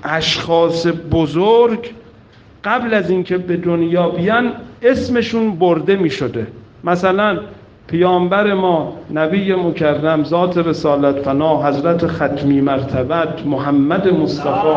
اشخاص بزرگ قبل از اینکه به دنیا بیان اسمشون برده می شده. مثلا پیامبر ما نبی مکرم ذات رسالت فنا حضرت ختمی مرتبت محمد مصطفی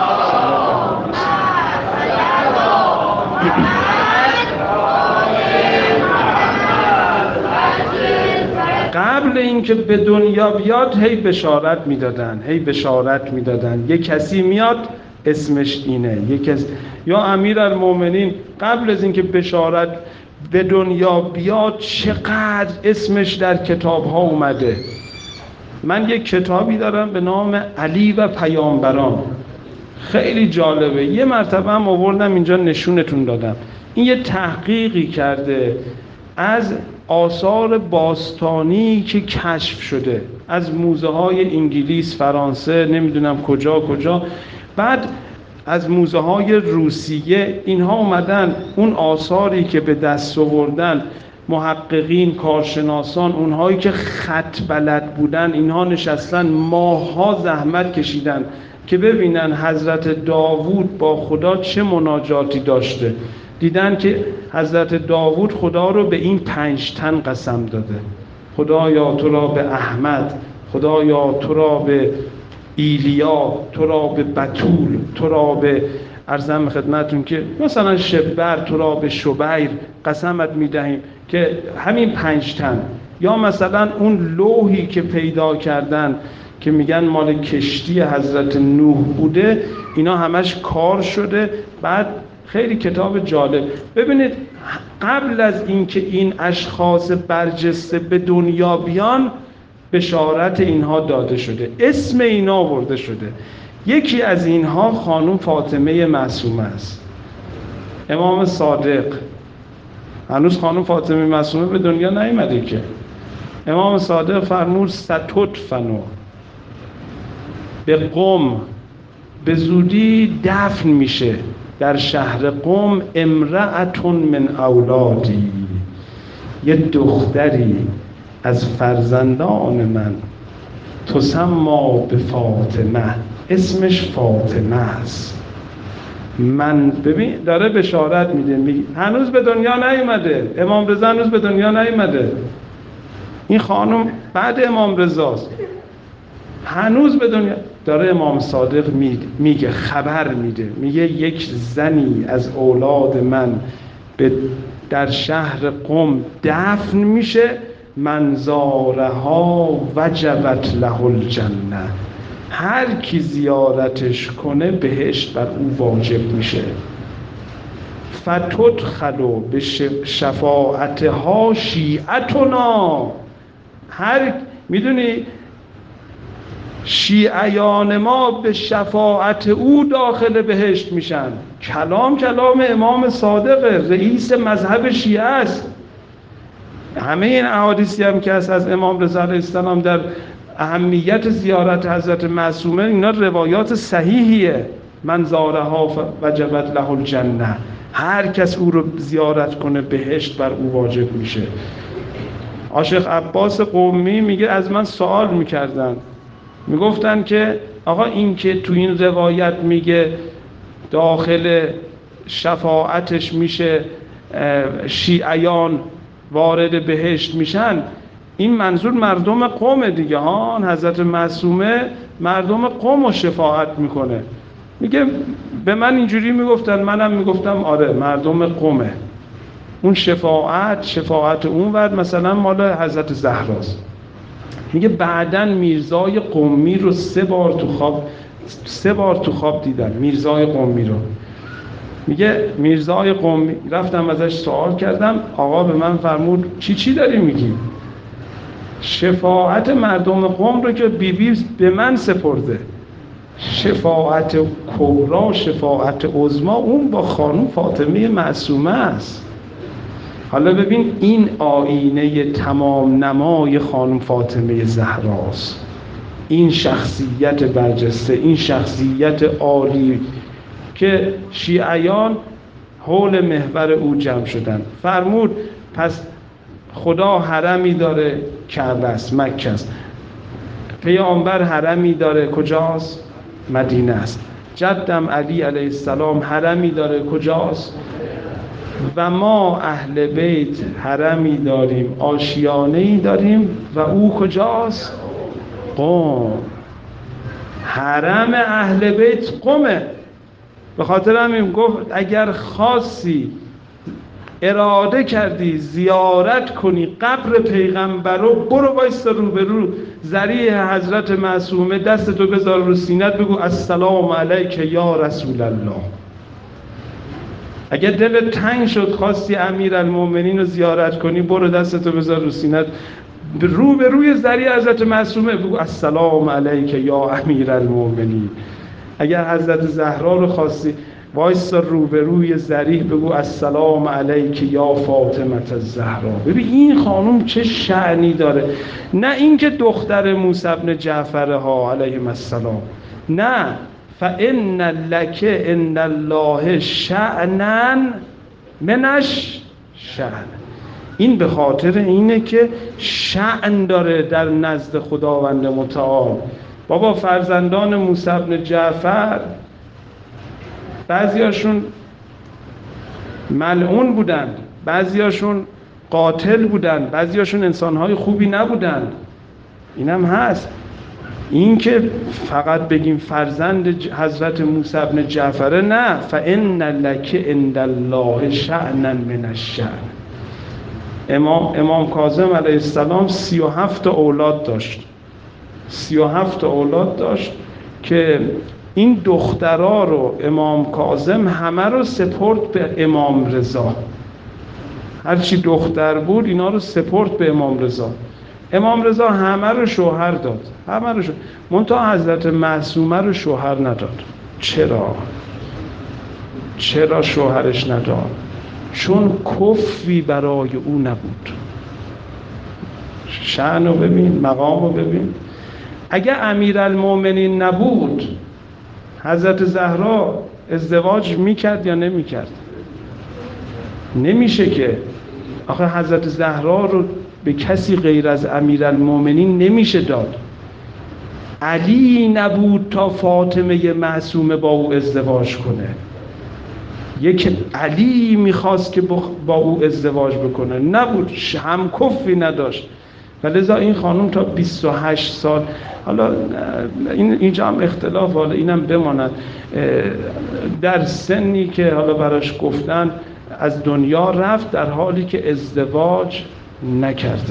قبل اینکه به دنیا بیاد هی بشارت میدادن یه کسی میاد اسمش اینه، یا امیرالمومنین قبل از اینکه بشارت به دنیا بیاد چقدر اسمش در کتاب ها اومده. من یک کتابی دارم به نام علی و پیامبران، خیلی جالبه، یه مرتبه هم آوردم اینجا نشونتون دادم. این یه تحقیقی کرده از آثار باستانی که کشف شده از موزه های انگلیس، فرانسه، نمیدونم کجا، بعد از موزه های روسیه اینها اومدن اون آثاری که به دست آوردن، محققین، کارشناسان، اونهایی که خط بلد بودن، اینها نشستن ماه‌ها زحمت کشیدن که ببینن حضرت داوود با خدا چه مناجاتی داشته. دیدن که حضرت داوود خدا رو به این 5 تن قسم داده: خدایا تو را به احمد، خدایا تو را به ایلیا، تو را به بتول، تو را به عرضم خدمتون که مثلا شبر، تو را به شبیر قسمت میدهیم، که همین 5 تن. یا مثلا اون لوحی که پیدا کردن که میگن مال کشتی حضرت نوح بوده، اینا همش کار شده. بعد خیلی کتاب جالب. ببینید قبل از اینکه این اشخاص برجسته به دنیا بیان بشارت اینها داده شده، اسم اینا آورده شده. یکی از اینها خانم فاطمه معصومه است. امام صادق، هنوز خانم فاطمه معصومه به دنیا نیامده که. امام صادق فرمود ستدفن به قم، به زودی دفن میشه در شهر قم امرأتون من اولادی، یه دختری از فرزندان من، تسمى به فاطمه، اسمش فاطمه است. من ببین داره بشارت میده، هنوز به دنیا نیومده، امام رضا هنوز به دنیا نیومده، این خانم بعد امام رضاست، هنوز به دنیا. داره امام صادق میگه، خبر میده، میگه یک زنی از اولاد من در شهر قم دفن میشه، من زارها وجبت له الجنه، هر کی زیارتش کنه بهشت بر او واجب میشه. فتدخلوا به شفاعتها شیعتنا، میدونی شیعیان ما به شفاعت او داخل بهشت میشن. کلام امام صادق، رئیس مذهب شیعه است. همه این احادیثی هم که از امام رضا علیه السلام در اهمیت زیارت حضرت معصومه، اینا روایات صحیحیه. من زارها وجبت له الجنه، هر کس او رو زیارت کنه بهشت بر او واجب میشه. عاشق عباس قمی میگه از من سوال میکردن، میگفتن که آقا این که تو این روایت میگه داخل شفاعتش میشه شیعیان وارد بهشت میشن، این منظور مردم قوم دیگه ها، حضرت معصومه مردم قوم رو شفاعت میکنه. میگه به من اینجوری میگفتن، منم میگفتم آره مردم قومه. اون شفاعت اون ورد مثلا مال حضرت زهراست. میگه بعدن میرزای قمی رو 3 بار تو خواب دیدم. میرزای قمی رو، میگه میرزای قمی رفتم ازش سوال کردم، آقا به من فرمود چی داری میگی؟ شفاعت مردم قوم رو که بیبی به من سپرده، شفاعت کبرا، شفاعت عظمی اون با خانم فاطمه معصومه است. حالا ببین این آینه تمام نمای خانم فاطمه زهراست، این شخصیت برجسته، این شخصیت عالی که شیعیان حول محور او جمع شدن. فرمود پس خدا حرمی داره، کعبه است، مکه است. پیامبر حرمی داره، کجاست؟ مدینه است. جدم علی علیه السلام حرمی داره، کجاست؟ و ما اهل بیت حرمی داریم، آشیانه‌ای داریم و او کجاست؟ قم. حرم اهل بیت قمه. به خاطر همین گفت اگر خاصی اراده کردی زیارت کنی قبر پیغمبر رو، برو وایستا روبرو ذریح حضرت معصومه، دستتو بذار رو سینت، بگو السلام علیک یا رسول الله. اگر دلت تنگ شد خواستی امیرالمومنین رو زیارت کنی، برو دستتو بذار رو سینت، روبروی ذریح حضرت معصومه بگو السلام علیک یا امیرالمومنین. اگر حضرت زهرا رو خواستی وایسا روبروی ذریح، بگو السلام علیک یا فاطمه الزهرا. ببین این خانم چه شأنی داره. نه اینکه دختر موسی بن جعفر ها علیهم السلام، نه، فإن لک ان الله شأنا منش شأن. این به خاطر اینه که شأن داره در نزد خداوند متعال. بابا فرزندان موسی بن جعفر بعضیاشون ملعون بودند، بعضیاشون قاتل بودند، بعضیاشون انسانهای خوبی نبودند. اینم هست. این که فقط بگیم فرزند حضرت موسی بن جعفر، نه، فإن لک عند الله شأنا من الشأن. امام کاظم علیه السلام 37 اولاد داشت. 37 اولاد داشت که این دخترها رو امام کاظم همه رو سپرد به امام رضا. هرچی دختر بود اینا رو سپرد به امام رضا. امام رضا همه رو شوهر داد، همه رو شوهر. منتها حضرت معصومه رو شوهر نداد. چرا شوهرش نداد؟ چون کفوی برای او نبود. شأن رو ببین، مقام رو ببین. اگه امیرالمومنین نبود حضرت زهرا ازدواج میکرد یا نمیکرد؟ نمیشه که. آخه حضرت زهرا رو به کسی غیر از امیرالمومنین نمیشه داد. علی نبود تا فاطمه معصومه با او ازدواج کنه. یک علی میخواست که با او ازدواج بکنه، نبود، هم کفی نداشت. و لذا این خانم تا 28 سال، حالا اینجا هم اختلاف، حالا اینم بماند، در سنی که حالا براش گفتن از دنیا رفت در حالی که ازدواج نکرده.